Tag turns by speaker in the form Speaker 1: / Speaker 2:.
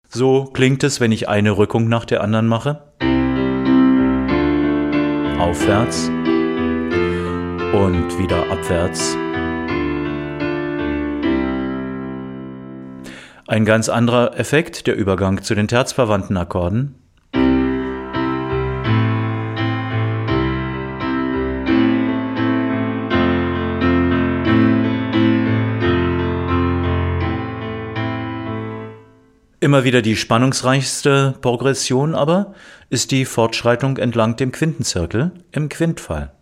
Speaker 1: So klingt es, wenn ich eine Rückung nach der anderen mache. Aufwärts und wieder abwärts. Ein ganz anderer Effekt, der Übergang zu den terzverwandten Akkorden. Immer wieder die spannungsreichste Progression aber ist die Fortschreitung entlang dem Quintenzirkel im Quintfall.